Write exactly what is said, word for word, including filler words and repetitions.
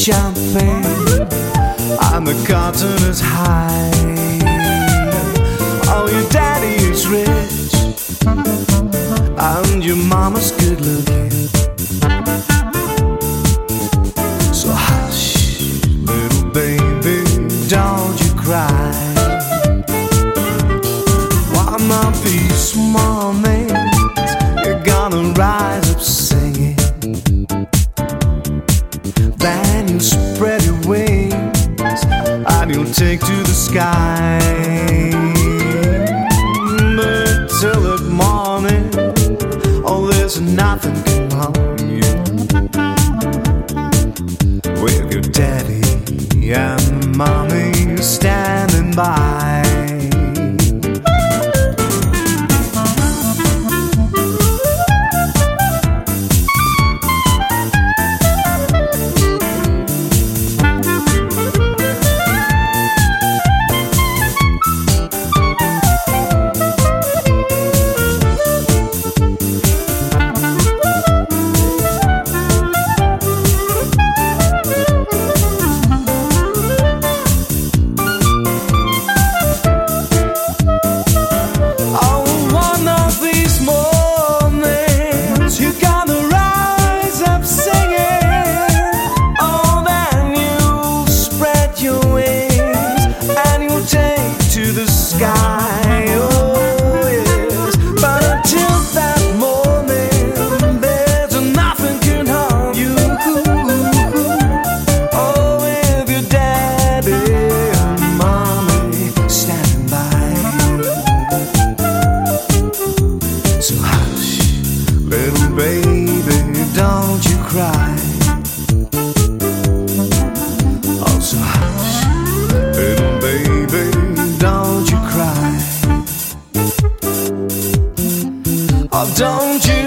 champagne and the cotton is high. Oh, your daddy is rich and your mama's good looking. So hush, little baby, don't you cry. One of these mornings you're gonna rise up singing. Then you spread your wings and you'll take to the sky. But till that morning, oh, there's nothing can harm you. With your daddy and mommy standing by. Little baby, don't you cry. Oh, so hush, little baby, don't you cry. Oh, don't you